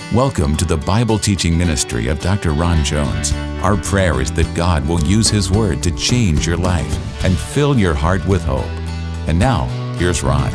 Welcome to the Bible teaching ministry of Dr. Ron Jones. Our prayer is that God will use His Word to change your life and fill your heart with hope. And now, here's Ron.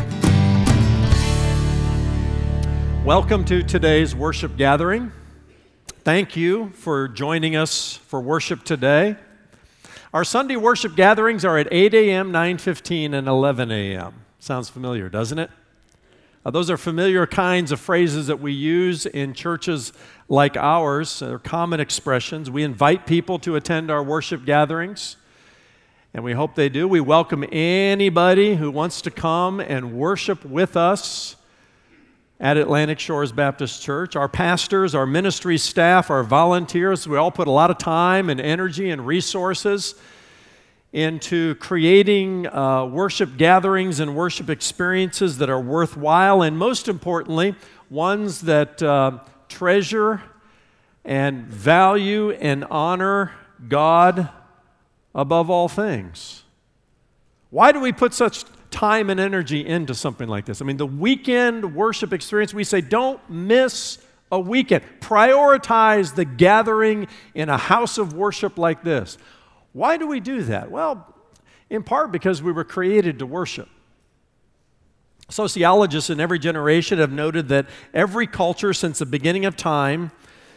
Welcome to today's worship gathering. Thank you for joining us for worship today. Our Sunday worship gatherings are at 8 a.m., 9:15, and 11 a.m. Sounds familiar, doesn't it? Those are familiar kinds of phrases that we use in churches like ours. They're common expressions. We invite people to attend our worship gatherings, and we hope they do. We welcome anybody who wants to come and worship with us at Atlantic Shores Baptist Church. Our pastors, our ministry staff, our volunteers, we all put a lot of time and energy and resources into creating worship gatherings and worship experiences that are worthwhile, and most importantly, ones that treasure and value and honor God above all things. Why do we put such time and energy into something like this? I mean, the weekend worship experience, we say, don't miss a weekend. Prioritize the gathering in a house of worship like this. Why do we do that? Well, in part because we were created to worship. Sociologists in every generation have noted that every culture since the beginning of time,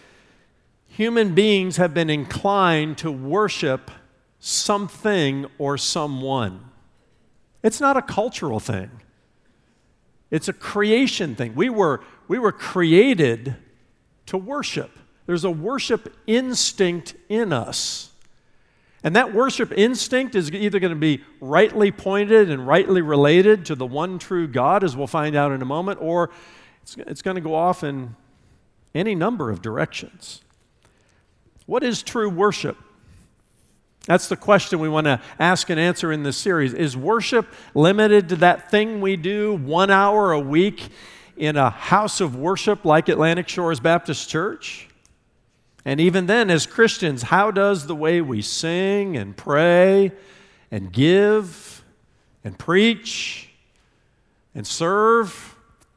human beings have been inclined to worship something or someone. It's not a cultural thing. It's a creation thing. We were created to worship. There's a worship instinct in us. And that worship instinct is either going to be rightly pointed and rightly related to the one true God, as we'll find out in a moment, or it's going to go off in any number of directions. What is true worship? That's the question we want to ask and answer in this series. Is worship limited to that thing we do 1 hour a week in a house of worship like Atlantic Shores Baptist Church? And even then, as Christians, how does the way we sing and pray and give and preach and serve,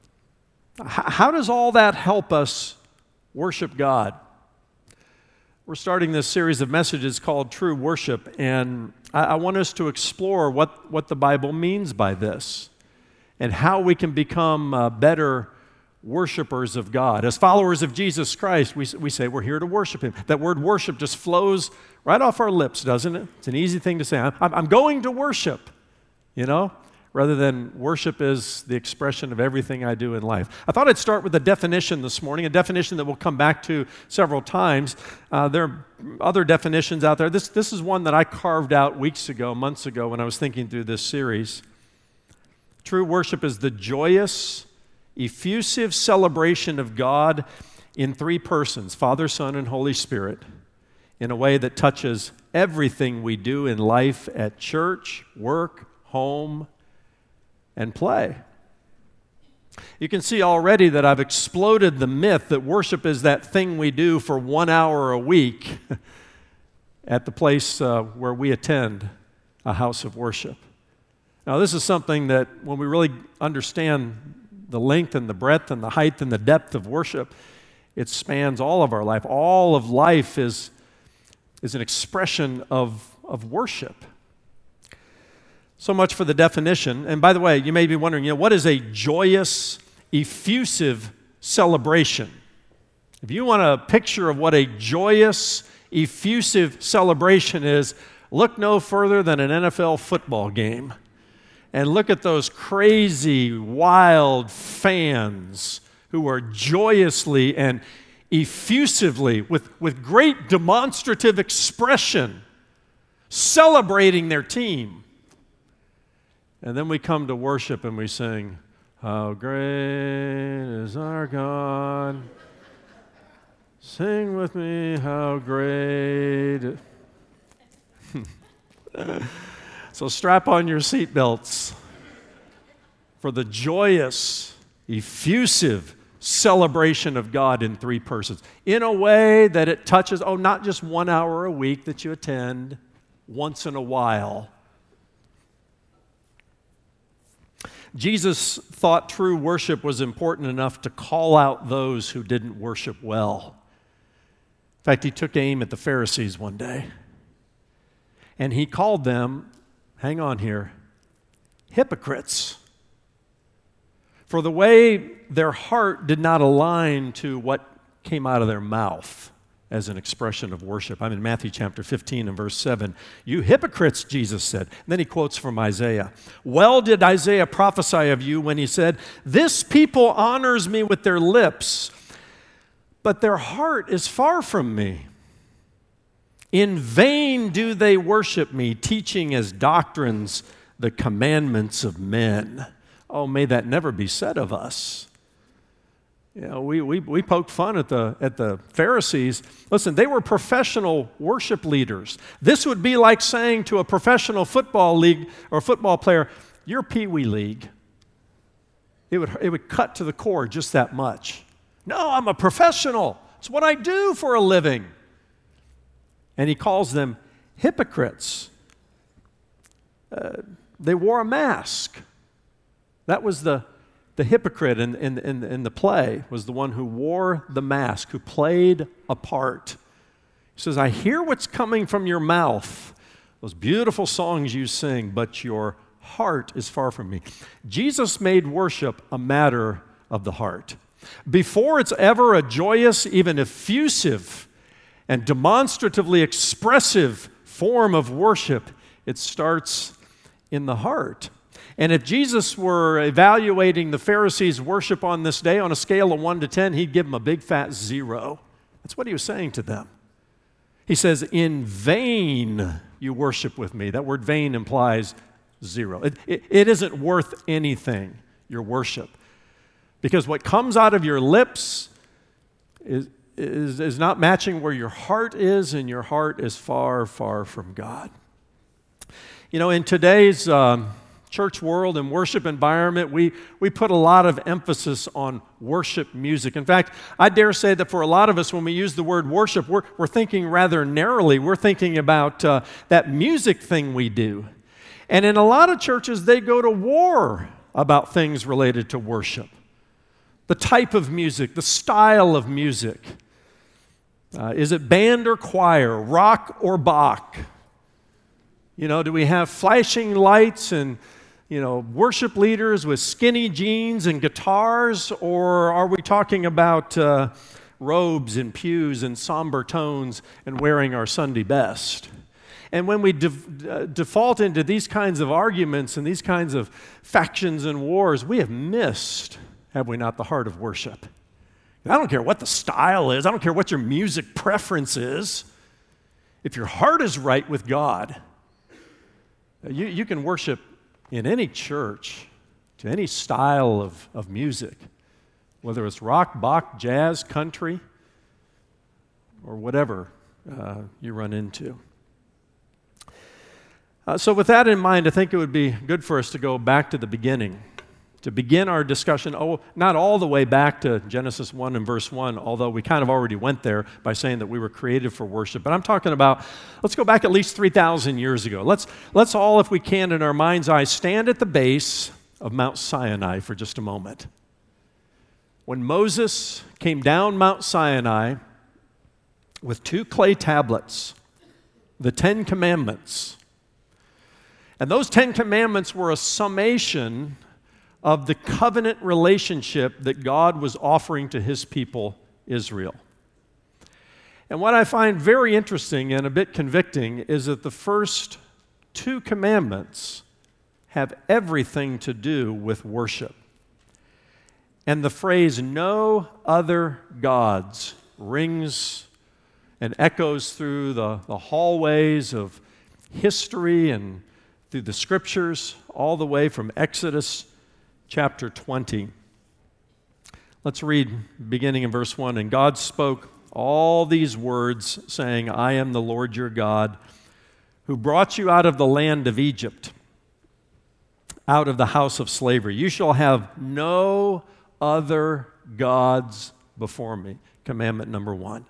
how does all that help us worship God? We're starting this series of messages called True Worship, and I want us to explore what the Bible means by this and how we can become better worshipers of God. As followers of Jesus Christ, we say we're here to worship Him. That word worship just flows right off our lips, doesn't it? It's an easy thing to say. I'm going to worship, rather than worship is the expression of everything I do in life. I thought I'd start with a definition this morning, a definition that we'll come back to several times. There are other definitions out there. This is one that I carved out months ago when I was thinking through this series. True worship is the joyous, effusive celebration of God in three persons, Father, Son, and Holy Spirit, in a way that touches everything we do in life at church, work, home, and play. You can see already that I've exploded the myth that worship is that thing we do for 1 hour a week at the place where we attend a house of worship. Now, this is something that when we really understand the length and the breadth and the height and the depth of worship, it spans all of our life. All of life is an expression of worship. So much for the definition. And by the way, you may be wondering, what is a joyous, effusive celebration? If you want a picture of what a joyous, effusive celebration is, look no further than an NFL football game. And look at those crazy, wild fans who are joyously and effusively, with great demonstrative expression, celebrating their team. And then we come to worship and we sing, "How great is our God. Sing with me, how great." So strap on your seatbelts for the joyous, effusive celebration of God in three persons, in a way that it touches, not just 1 hour a week that you attend once in a while. Jesus thought true worship was important enough to call out those who didn't worship well. In fact, he took aim at the Pharisees one day, and he called them, hang on here, hypocrites. For the way their heart did not align to what came out of their mouth as an expression of worship. I'm in Matthew chapter 15 and verse 7. You hypocrites, Jesus said. And then he quotes from Isaiah. Well did Isaiah prophesy of you when he said, this people honors me with their lips, but their heart is far from me. In vain do they worship me, teaching as doctrines the commandments of men. Oh, may that never be said of us. You know, we poked fun at the Pharisees. Listen, they were professional worship leaders. This would be like saying to a professional football league or football player, "You're Pee Wee League." It would cut to the core just that much. No, I'm a professional. It's what I do for a living. And he calls them hypocrites. They wore a mask. That was the hypocrite in the play, was the one who wore the mask, who played a part. He says, I hear what's coming from your mouth, those beautiful songs you sing, but your heart is far from me. Jesus made worship a matter of the heart. Before it's ever a joyous, even effusive, and demonstratively expressive form of worship, it starts in the heart. And if Jesus were evaluating the Pharisees' worship on this day on a scale of 1 to 10, he'd give them a big fat 0. That's what he was saying to them. He says, in vain you worship with me. That word vain implies 0. It isn't worth anything, your worship. Because what comes out of your lips is not matching where your heart is, and your heart is far, far from God. You know, in today's church world and worship environment, we put a lot of emphasis on worship music. In fact, I dare say that for a lot of us, when we use the word worship, we're thinking rather narrowly. We're thinking about that music thing we do. And in a lot of churches, they go to war about things related to worship. The type of music, the style of music. Is it band or choir, rock or Bach? You know, do we have flashing lights and worship leaders with skinny jeans and guitars, or are we talking about robes and pews and somber tones and wearing our Sunday best? And when we default into these kinds of arguments and these kinds of factions and wars, we have missed, have we not, the heart of worship. I don't care what the style is. I don't care what your music preference is. If your heart is right with God, you can worship in any church, to any style of music, whether it's rock, Bach, jazz, country, or whatever you run into. So with that in mind, I think it would be good for us to go back to the beginning, to begin our discussion, not all the way back to Genesis 1 and verse 1, although we kind of already went there by saying that we were created for worship. But I'm talking about, let's go back at least 3,000 years ago. Let's all, if we can, in our mind's eye, stand at the base of Mount Sinai for just a moment. When Moses came down Mount Sinai with 2 clay tablets, the 10 Commandments, and those 10 Commandments were a summation of the covenant relationship that God was offering to his people, Israel. And what I find very interesting and a bit convicting is that the first 2 commandments have everything to do with worship. And the phrase, no other gods, rings and echoes through the hallways of history and through the scriptures, all the way from Exodus chapter 20. Let's read beginning in verse 1. And God spoke all these words, saying, I am the Lord your God, who brought you out of the land of Egypt, out of the house of slavery. You shall have no other gods before me. Commandment number 1.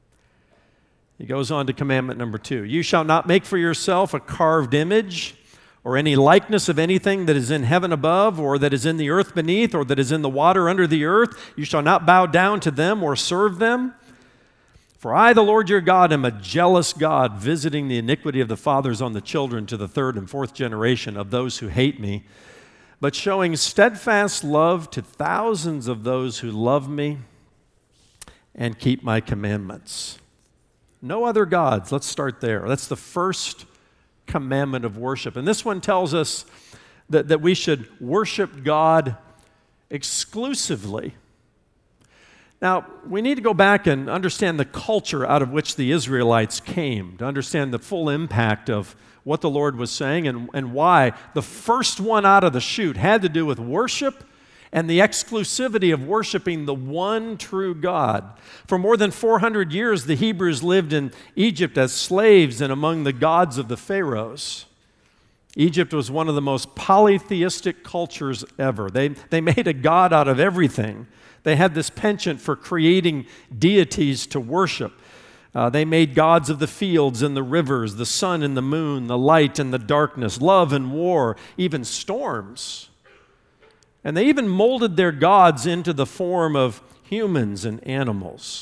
He goes on to commandment number 2. You shall not make for yourself a carved image or any likeness of anything that is in heaven above, or that is in the earth beneath, or that is in the water under the earth. You shall not bow down to them or serve them. For I, the Lord your God, am a jealous God, visiting the iniquity of the fathers on the children to the third and fourth generation of those who hate me, but showing steadfast love to thousands of those who love me and keep my commandments. No other gods. Let's start there. That's the first commandment of worship. And this one tells us that we should worship God exclusively. Now, we need to go back and understand the culture out of which the Israelites came, to understand the full impact of what the Lord was saying and why the first one out of the chute had to do with worship and the exclusivity of worshiping the one true God. For more than 400 years, the Hebrews lived in Egypt as slaves and among the gods of the pharaohs. Egypt was one of the most polytheistic cultures ever. They made a god out of everything. They had this penchant for creating deities to worship. They made gods of the fields and the rivers, the sun and the moon, the light and the darkness, love and war, even storms. And they even molded their gods into the form of humans and animals.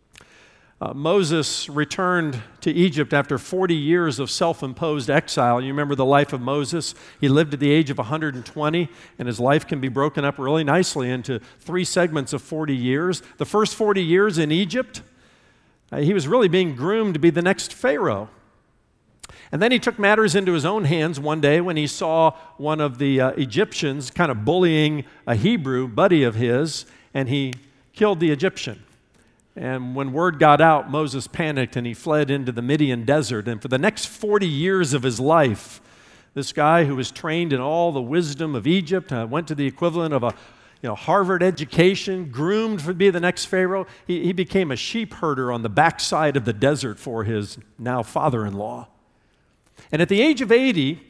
Moses returned to Egypt after 40 years of self-imposed exile. You remember the life of Moses? He lived at the age of 120, and his life can be broken up really nicely into 3 segments of 40 years. The first 40 years in Egypt, he was really being groomed to be the next Pharaoh. And then he took matters into his own hands one day when he saw one of the Egyptians kind of bullying a Hebrew buddy of his, and he killed the Egyptian. And when word got out, Moses panicked and he fled into the Midian desert. And for the next 40 years of his life, this guy who was trained in all the wisdom of Egypt, went to the equivalent of a Harvard education, groomed to be the next Pharaoh, he became a sheep herder on the backside of the desert for his now father-in-law. And at the age of 80,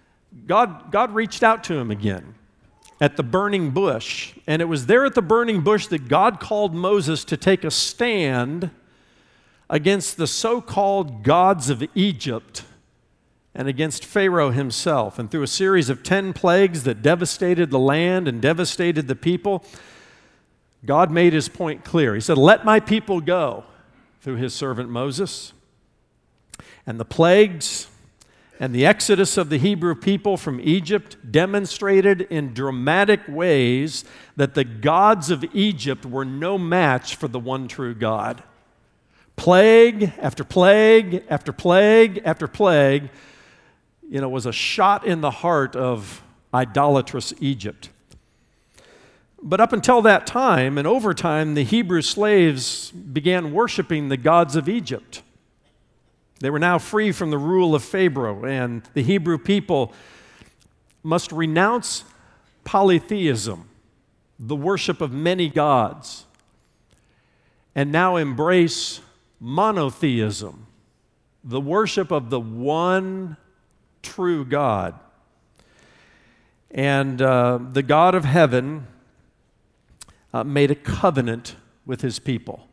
God reached out to him again at the burning bush. And it was there at the burning bush that God called Moses to take a stand against the so-called gods of Egypt and against Pharaoh himself. And through a series of 10 plagues that devastated the land and devastated the people, God made his point clear. He said, "Let my people go," through his servant Moses. And the plagues and the exodus of the Hebrew people from Egypt demonstrated in dramatic ways that the gods of Egypt were no match for the one true God. Plague after plague after plague after plague, was a shot in the heart of idolatrous Egypt. But up until that time, and over time, the Hebrew slaves began worshiping the gods of Egypt. They were now free from the rule of Pharaoh, and the Hebrew people must renounce polytheism, the worship of many gods, and now embrace monotheism, the worship of the one true God. And the God of heaven made a covenant with his people.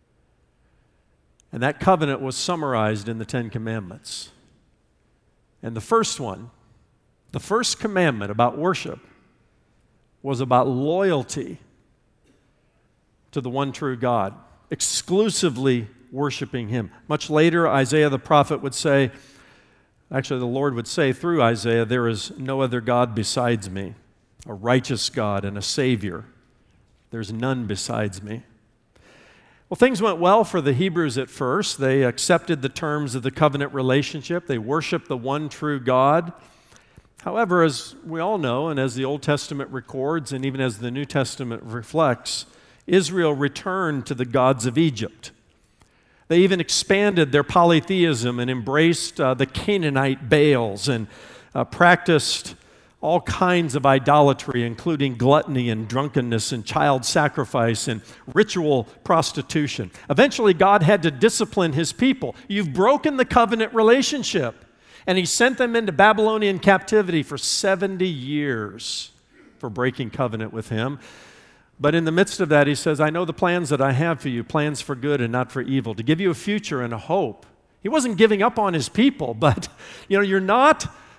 And that covenant was summarized in the 10 Commandments. And the first one, the first commandment about worship, was about loyalty to the one true God, exclusively worshiping him. Much later, Isaiah the prophet would say, actually the Lord would say through Isaiah, "There is no other God besides me, a righteous God and a Savior. There's none besides me." Well, things went well for the Hebrews at first. They accepted the terms of the covenant relationship. They worshiped the one true God. However, as we all know, and as the Old Testament records, and even as the New Testament reflects, Israel returned to the gods of Egypt. They even expanded their polytheism and embraced the Canaanite Baals and practiced all kinds of idolatry, including gluttony and drunkenness and child sacrifice and ritual prostitution. Eventually, God had to discipline his people. You've broken the covenant relationship. And he sent them into Babylonian captivity for 70 years for breaking covenant with him. But in the midst of that, he says, "I know the plans that I have for you, plans for good and not for evil, to give you a future and a hope." He wasn't giving up on his people, but you're not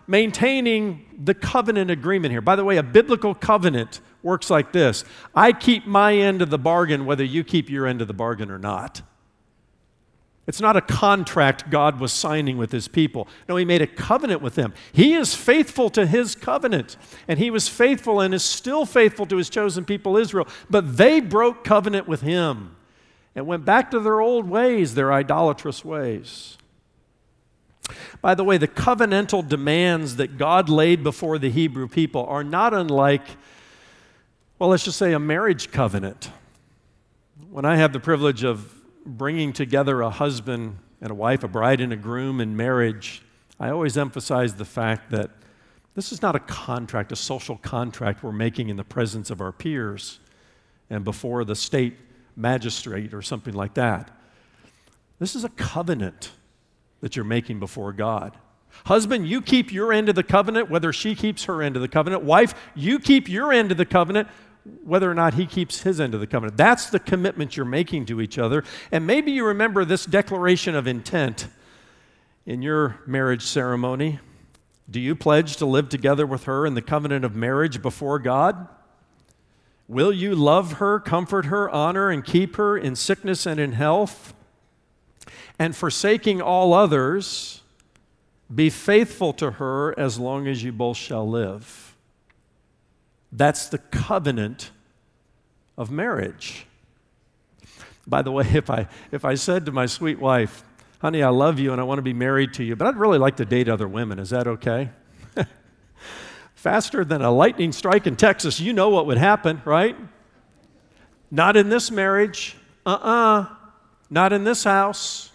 maintaining the covenant agreement here. By the way, a biblical covenant works like this. I keep my end of the bargain whether you keep your end of the bargain or not. It's not a contract God was signing with his people. No, he made a covenant with them. He is faithful to his covenant, and he was faithful and is still faithful to his chosen people Israel. But they broke covenant with him and went back to their old ways, their idolatrous ways. By the way, the covenantal demands that God laid before the Hebrew people are not unlike, well, let's just say a marriage covenant. When I have the privilege of bringing together a husband and a wife, a bride and a groom in marriage, I always emphasize the fact that this is not a contract, a social contract we're making in the presence of our peers and before the state magistrate or something like that. This is a covenant that you're making before God. Husband, you keep your end of the covenant, whether she keeps her end of the covenant. Wife, you keep your end of the covenant, whether or not he keeps his end of the covenant. That's the commitment you're making to each other. And maybe you remember this declaration of intent in your marriage ceremony. Do you pledge to live together with her in the covenant of marriage before God? Will you love her, comfort her, honor, and keep her in sickness and in health? And forsaking all others, be faithful to her as long as you both shall live. That's the covenant of marriage. By the way, if I said to my sweet wife, honey, I love you and I want to be married to you, but I'd really like to date other women, is that okay? Faster than a lightning strike in Texas, you know what would happen, right? Not in this marriage. Not in this house.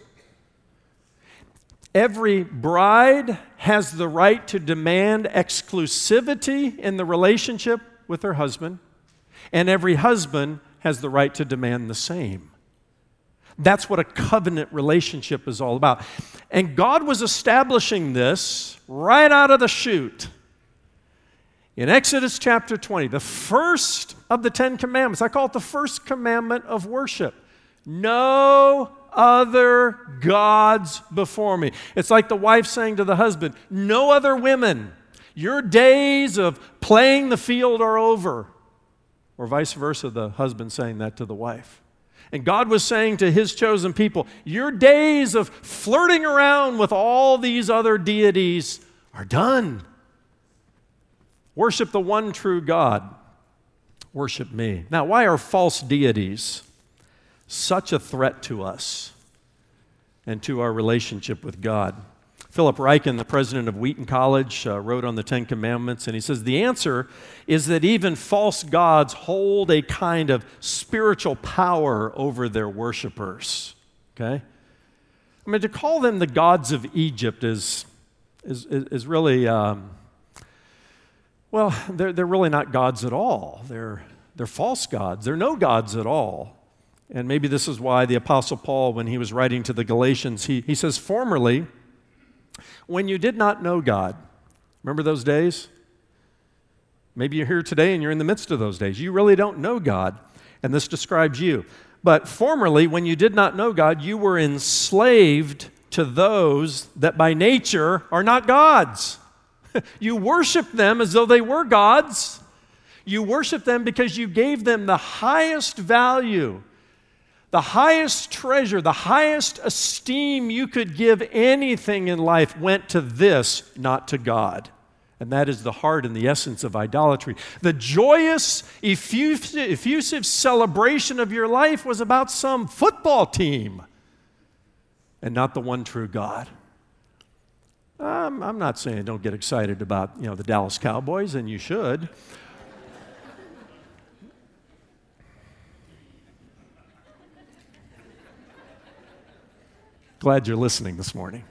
Every bride has the right to demand exclusivity in the relationship with her husband, and every husband has the right to demand the same. That's what a covenant relationship is all about. And God was establishing this right out of the chute. In Exodus chapter 20, the first of the 10 commandments, I call it the first commandment of worship. No other gods before me. It's like the wife saying to the husband, no other women. Your days of playing the field are over. Or vice versa, the husband saying that to the wife. And God was saying to his chosen people, your days of flirting around with all these other deities are done. Worship the one true God. Worship me. Now, why are false deities such a threat to us and to our relationship with God? Philip Ryken, the president of Wheaton College, wrote on the Ten Commandments, and he says, the answer is that even false gods hold a kind of spiritual power over their worshipers. Okay? I mean, to call them the gods of Egypt is really, well, they're really not gods at all. They're false gods. They're no gods at all. And maybe this is why the Apostle Paul, when he was writing to the Galatians, he says, formerly, when you did not know God, remember those days? Maybe you're here today and you're in the midst of those days. You really don't know God, and this describes you. But formerly, when you did not know God, you were enslaved to those that by nature are not gods. You worshiped them as though they were gods. You worshiped them because you gave them the highest value, the highest treasure, the highest esteem you could give anything in life went to this, not to God. And that is the heart and the essence of idolatry. The joyous, effusive celebration of your life was about some football team and not the one true God. I'm not saying don't get excited about, the Dallas Cowboys, and you should. Glad you're listening this morning.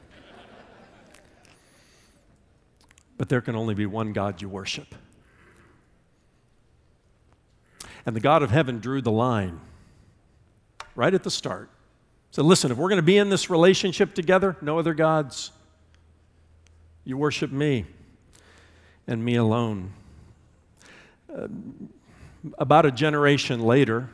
But there can only be one God you worship. And the God of heaven drew the line right at the start. So listen, if we're going to be in this relationship together, no other gods. You worship me and me alone. About a generation later,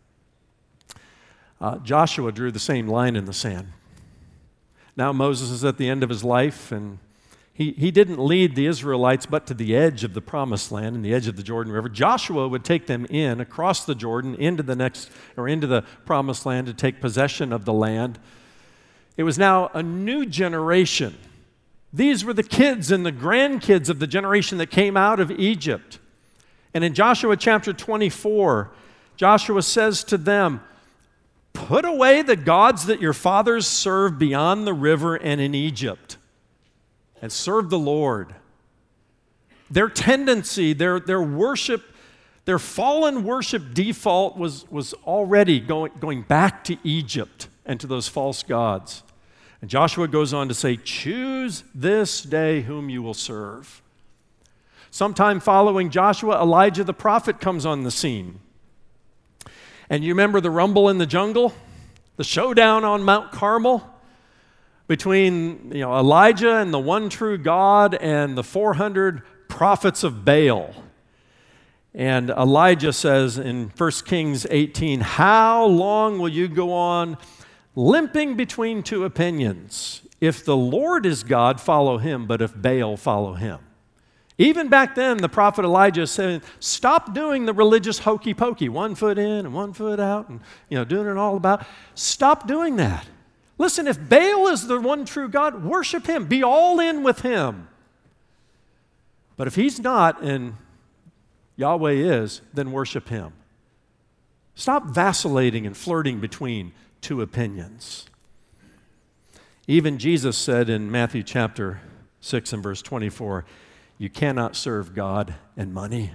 Joshua drew the same line in the sand. Now Moses is at the end of his life, and He didn't lead the Israelites but to the edge of the promised land and the edge of the Jordan River. Joshua would take them in across the Jordan into the promised land to take possession of the land. It was now a new generation. These were the kids and the grandkids of the generation that came out of Egypt. And in Joshua chapter 24, Joshua says to them, "Put away the gods that your fathers served beyond the river and in Egypt, and serve the Lord." Their tendency, their worship, their fallen worship default was already going back to Egypt and to those false gods. And Joshua goes on to say, "Choose this day whom you will serve." Sometime following Joshua, Elijah the prophet comes on the scene. And you remember the rumble in the jungle? The showdown on Mount Carmel between Elijah and the one true God and the 400 prophets of Baal. And Elijah says in 1 Kings 18, "How long will you go on limping between two opinions? If the Lord is God, follow him, but if Baal, follow him." Even back then, the prophet Elijah said, "Stop doing the religious hokey pokey, 1 foot in and 1 foot out, and doing it all about. Stop doing that. Listen, if Baal is the one true God, worship him. Be all in with him. But if he's not and Yahweh is, then worship him." Stop vacillating and flirting between two opinions. Even Jesus said in Matthew chapter 6 and verse 24, "You cannot serve God and money."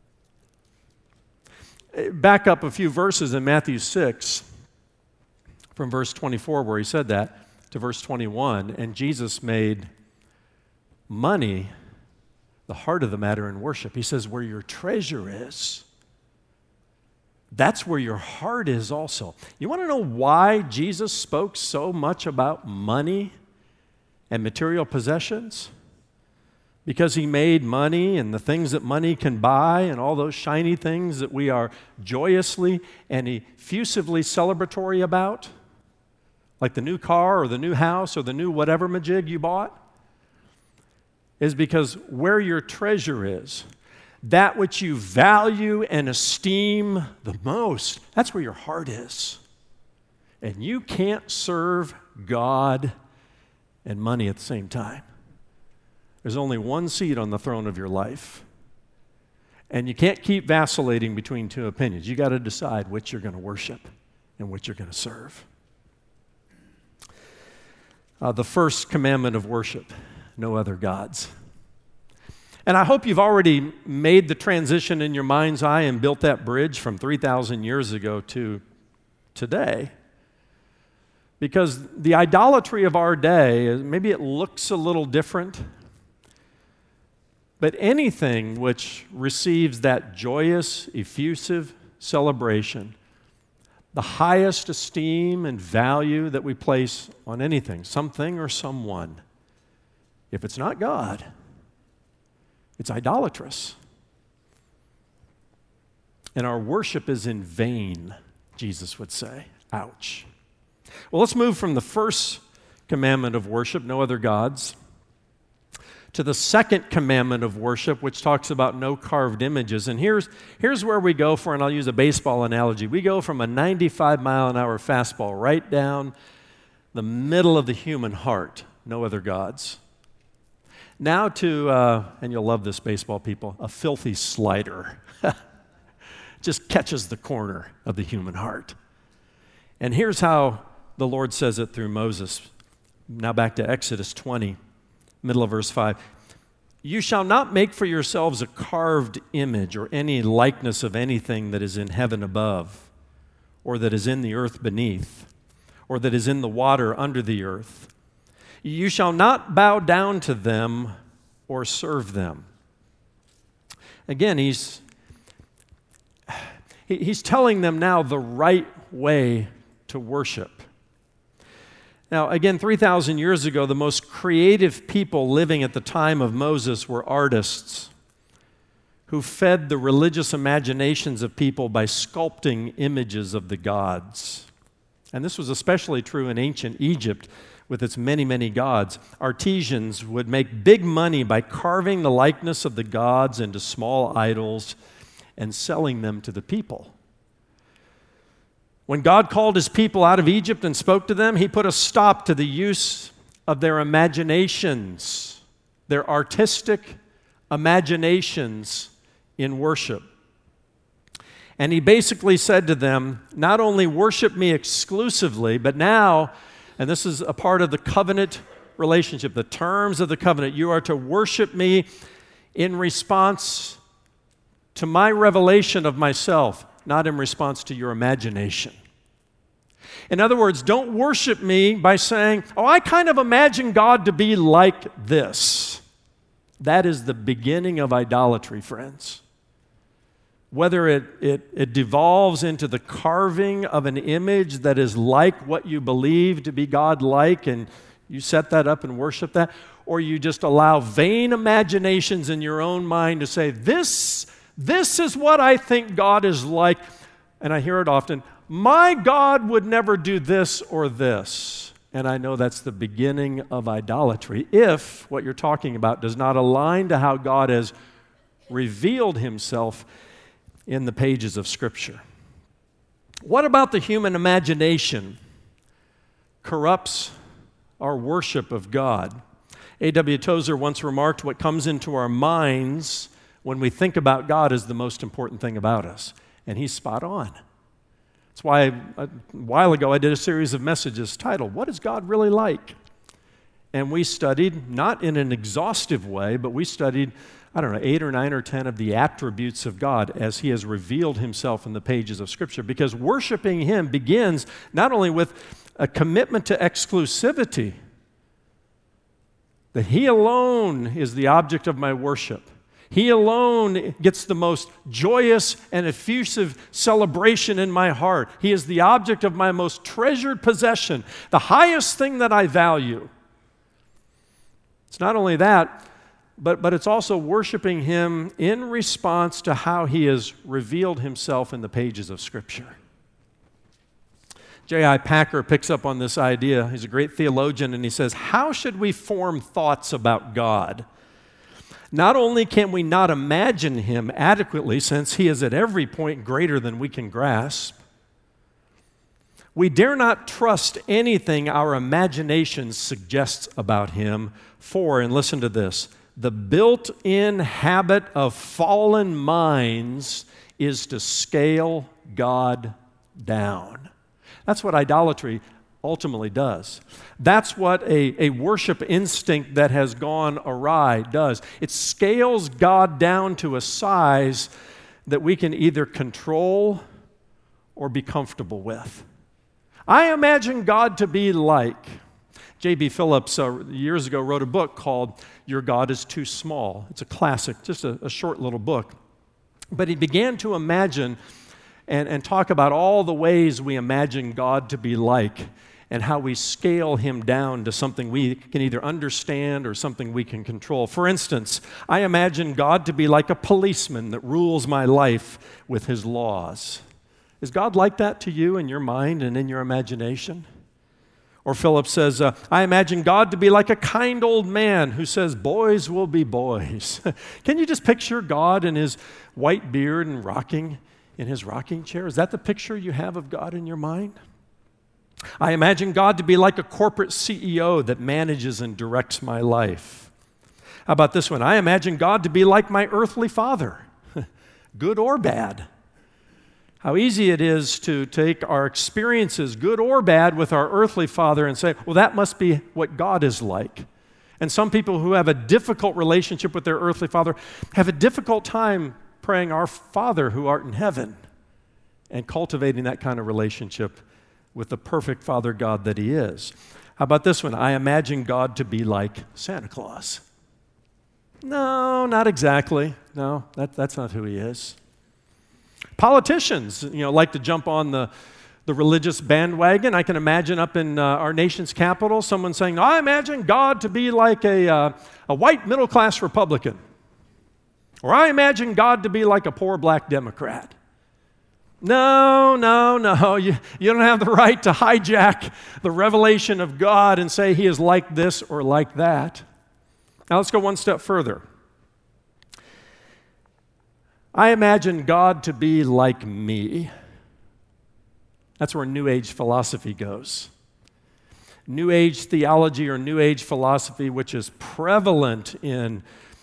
Back up a few verses in Matthew 6, from verse 24 where he said that, to verse 21, and Jesus made money the heart of the matter in worship. He says, where your treasure is, that's where your heart is also. You want to know why Jesus spoke so much about money and material possessions? Because he made money and the things that money can buy and all those shiny things that we are joyously and effusively celebratory about, like the new car or the new house or the new whatever majig you bought, is because where your treasure is, that which you value and esteem the most, that's where your heart is. And you can't serve God and money at the same time. There's only one seat on the throne of your life. And you can't keep vacillating between two opinions. You got to decide which you're going to worship and which you're going to serve. The first commandment of worship, no other gods. And I hope you've already made the transition in your mind's eye and built that bridge from 3,000 years ago to today. Because the idolatry of our day, maybe it looks a little different, but anything which receives that joyous, effusive celebration, the highest esteem and value that we place on anything, something or someone, if it's not God, it's idolatrous. And our worship is in vain, Jesus would say. Ouch. Well, let's move from the first commandment of worship, no other gods, to the second commandment of worship, which talks about no carved images. And here's where we go for, and I'll use a baseball analogy. We go from a 95-mile-an-hour fastball right down the middle of the human heart, no other gods. Now to, and you'll love this, baseball people, a filthy slider. Just catches the corner of the human heart. And here's how the Lord says it through Moses. Now back to Exodus 20. Middle of verse 5. You shall not make for yourselves a carved image or any likeness of anything that is in heaven above, or that is in the earth beneath, or that is in the water under the earth. You shall not bow down to them or serve them. Again, he's telling them now the right way to worship. Now, again, 3,000 years ago, the most creative people living at the time of Moses were artists who fed the religious imaginations of people by sculpting images of the gods. And this was especially true in ancient Egypt, with its many, many gods. Artisans would make big money by carving the likeness of the gods into small idols and selling them to the people. When God called his people out of Egypt and spoke to them, he put a stop to the use of their imaginations, their artistic imaginations in worship. And he basically said to them, not only worship me exclusively, but now, and this is a part of the covenant relationship, the terms of the covenant, you are to worship me in response to my revelation of myself, not in response to your imagination. In other words, don't worship me by saying, oh, I kind of imagine God to be like this. That is the beginning of idolatry, friends. Whether it devolves into the carving of an image that is like what you believe to be God-like, and you set that up and worship that, or you just allow vain imaginations in your own mind to say, this is what I think God is like. And I hear it often, my God would never do this or this. And I know that's the beginning of idolatry if what you're talking about does not align to how God has revealed himself in the pages of Scripture. What about the human imagination corrupts our worship of God? A.W. Tozer once remarked, what comes into our minds when we think about God is the most important thing about us. And he's spot on. That's why a while ago I did a series of messages titled, What is God Really Like? And we studied, not in an exhaustive way, but we studied 8 or 9 or 10 of the attributes of God as he has revealed himself in the pages of Scripture. Because worshiping him begins not only with a commitment to exclusivity, that he alone is the object of my worship. He alone gets the most joyous and effusive celebration in my heart. He is the object of my most treasured possession, the highest thing that I value. It's not only that, but it's also worshiping him in response to how he has revealed himself in the pages of Scripture. J.I. Packer picks up on this idea. He's a great theologian, and he says, how should we form thoughts about God? Not only can we not imagine him adequately, since he is at every point greater than we can grasp, we dare not trust anything our imagination suggests about him, for, and listen to this, the built-in habit of fallen minds is to scale God down. That's what idolatry ultimately does. That's what a worship instinct that has gone awry does. It scales God down to a size that we can either control or be comfortable with. I imagine God to be like. J.B. Phillips years ago wrote a book called Your God is Too Small. It's a classic, just a short little book. But he began to imagine and talk about all the ways we imagine God to be like and how we scale him down to something we can either understand or something we can control. For instance, I imagine God to be like a policeman that rules my life with his laws. Is God like that to you in your mind and in your imagination? Or Philip says, I imagine God to be like a kind old man who says, boys will be boys. Can you just picture God in his white beard and rocking in his rocking chair? Is that the picture you have of God in your mind? I imagine God to be like a corporate CEO that manages and directs my life. How about this one? I imagine God to be like my earthly father, good or bad. How easy it is to take our experiences, good or bad, with our earthly father and say, well, that must be what God is like. And some people who have a difficult relationship with their earthly father have a difficult time praying, Our Father who art in heaven, and cultivating that kind of relationship with the perfect Father God that he is. How about this one? I imagine God to be like Santa Claus. No, not exactly. No, that's not who he is. Politicians, like to jump on the religious bandwagon. I can imagine up in our nation's capital, someone saying, I imagine God to be like a white middle-class Republican. Or I imagine God to be like a poor black Democrat. No. You don't have the right to hijack the revelation of God and say he is like this or like that. Now let's go one step further. I imagine God to be like me. That's where New Age philosophy goes. New Age theology or New Age philosophy, which is prevalent in,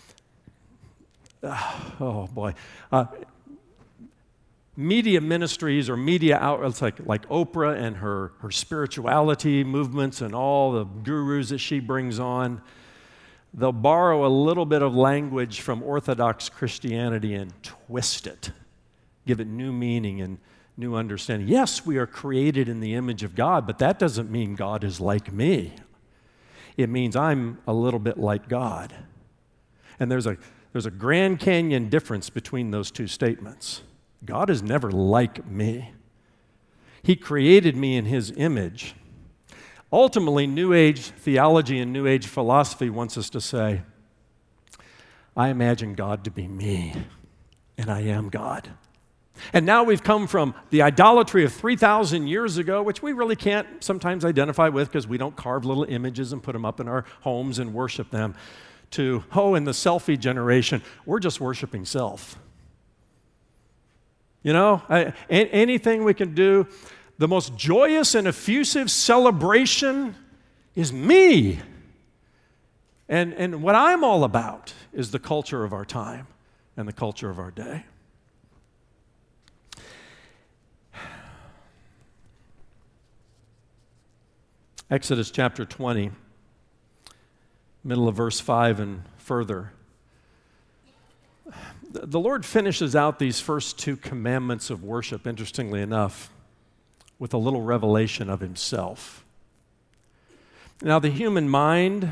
media ministries or media outlets like Oprah and her spirituality movements and all the gurus that she brings on. They'll borrow a little bit of language from Orthodox Christianity and twist it, give it new meaning and new understanding. Yes, we are created in the image of God, but that doesn't mean God is like me. It means I'm a little bit like God. And there's a Grand Canyon difference between those two statements. God is never like me. He created me in his image. Ultimately, New Age theology and New Age philosophy wants us to say, I imagine God to be me, and I am God. And now we've come from the idolatry of 3,000 years ago, which we really can't sometimes identify with because we don't carve little images and put them up in our homes and worship them, to, in the selfie generation, we're just worshiping self. You know, anything we can do, the most joyous and effusive celebration is me. And what I'm all about is the culture of our time and the culture of our day. Exodus chapter 20, middle of verse 5 and further. The Lord finishes out these first two commandments of worship, interestingly enough, with a little revelation of himself. Now, the human mind,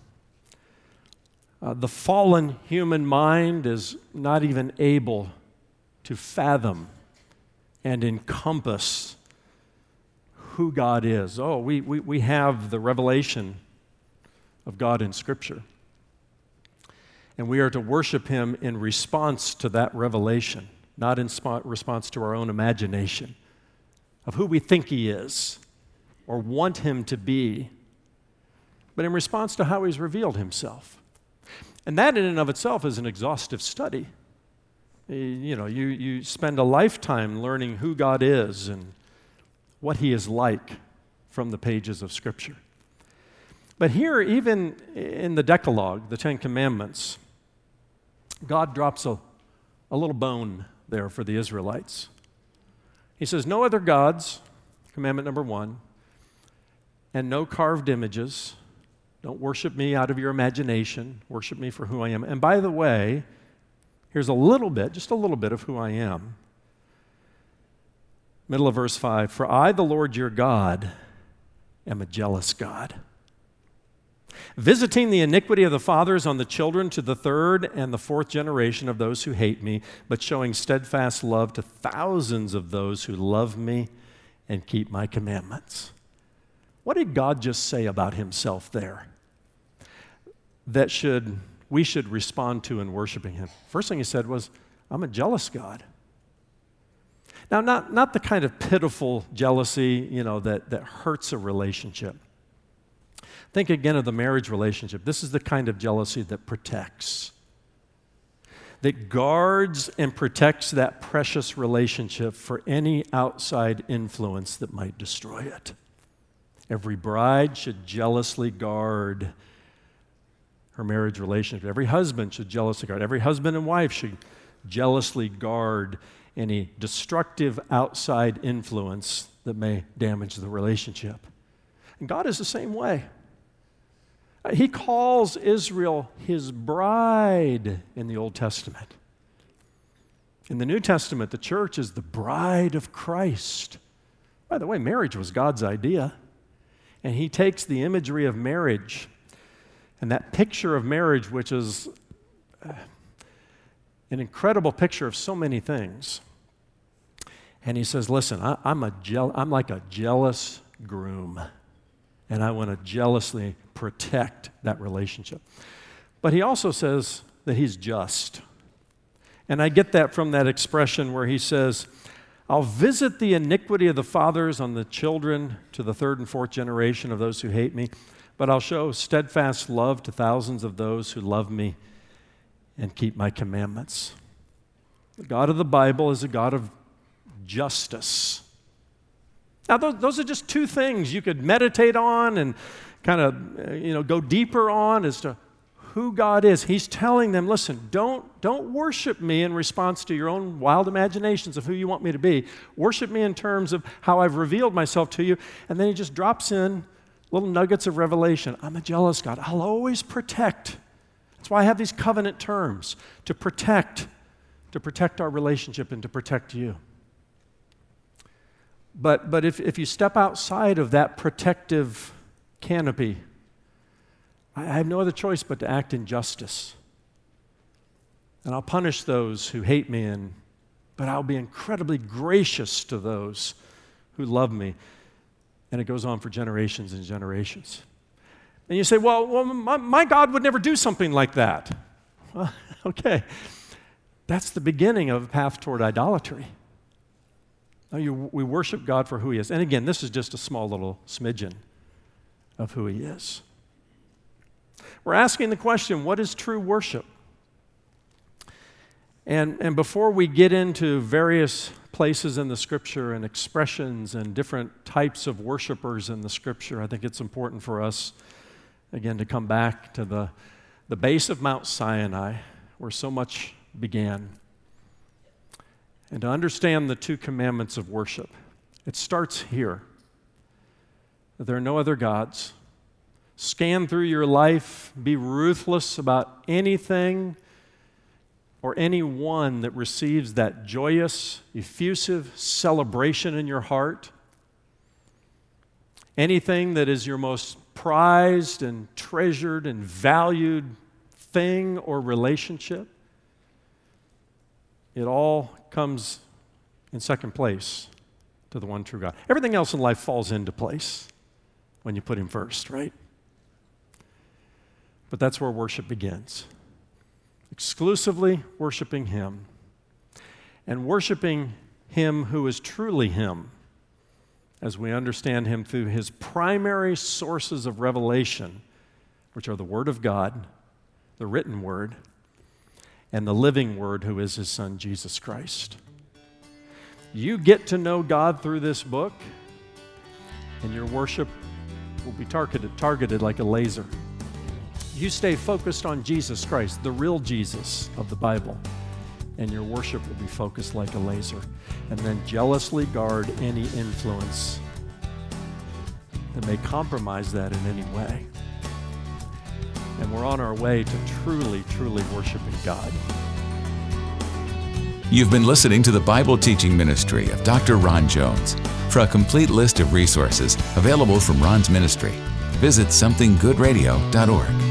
the fallen human mind is not even able to fathom and encompass who God is. We have the revelation of God in Scripture. And we are to worship him in response to that revelation, not in response to our own imagination of who we think he is or want him to be, but in response to how he's revealed himself. And that in and of itself is an exhaustive study. You spend a lifetime learning who God is and what he is like from the pages of Scripture. But here, even in the Decalogue, the Ten Commandments, God drops a little bone there for the Israelites. He says, no other gods, commandment number 1, and no carved images. Don't worship me out of your imagination. Worship me for who I am. And by the way, here's just a little bit of who I am. Middle of verse 5, for I, the Lord your God, am a jealous God, visiting the iniquity of the fathers on the children to the third and the fourth generation of those who hate me, but showing steadfast love to thousands of those who love me and keep my commandments. What did God just say about himself there that we should respond to in worshiping him? First thing he said was, I'm a jealous God. Now, not the kind of pitiful jealousy, that hurts a relationship. Think again of the marriage relationship. This is the kind of jealousy that protects, that guards and protects that precious relationship for any outside influence that might destroy it. Every bride should jealously guard her marriage relationship. Every husband should jealously guard. Every husband and wife should jealously guard any destructive outside influence that may damage the relationship. And God is the same way. He calls Israel his bride in the Old Testament. In the New Testament, the church is the bride of Christ. By the way, marriage was God's idea. And he takes the imagery of marriage and that picture of marriage, which is an incredible picture of so many things. And he says, listen, I'm like a jealous groom, and I want to jealously protect that relationship. But he also says that he's just. And I get that from that expression where he says, I'll visit the iniquity of the fathers on the children to the third and fourth generation of those who hate me, but I'll show steadfast love to thousands of those who love me and keep my commandments. The God of the Bible is a God of justice. Now, those are just two things you could meditate on and kind of go deeper on as to who God is. He's telling them, listen, don't worship me in response to your own wild imaginations of who you want me to be. Worship me in terms of how I've revealed myself to you. And then he just drops in little nuggets of revelation. I'm a jealous God. I'll always protect. That's why I have these covenant terms, to protect our relationship and to protect you. But if you step outside of that protective canopy, I have no other choice but to act in justice. And I'll punish those who hate me, but I'll be incredibly gracious to those who love me. And it goes on for generations and generations. And you say, well my God would never do something like that. Well, okay. That's the beginning of a path toward idolatry. We worship God for who he is. And again, this is just a small little smidgen of who he is. We're asking the question, what is true worship? And before we get into various places in the Scripture and expressions and different types of worshipers in the Scripture, I think it's important for us, again, to come back to the base of Mount Sinai, where so much began, and to understand the two commandments of worship. It starts here. There are no other gods. Scan through your life, be ruthless about anything or anyone that receives that joyous, effusive celebration in your heart. Anything that is your most prized and treasured and valued thing or relationship. It all comes in second place to the one true God. Everything else in life falls into place when you put him first, right? But that's where worship begins. Exclusively worshiping him, and worshiping him who is truly him, as we understand him through his primary sources of revelation, which are the Word of God, the written Word, and the living Word, who is his Son, Jesus Christ. You get to know God through this book, and your worship will be targeted like a laser. You stay focused on Jesus Christ, the real Jesus of the Bible, and your worship will be focused like a laser. And then jealously guard any influence that may compromise that in any way. And we're on our way to truly, truly worshiping God. You've been listening to the Bible teaching ministry of Dr. Ron Jones. For a complete list of resources available from Ron's ministry, visit somethinggoodradio.org.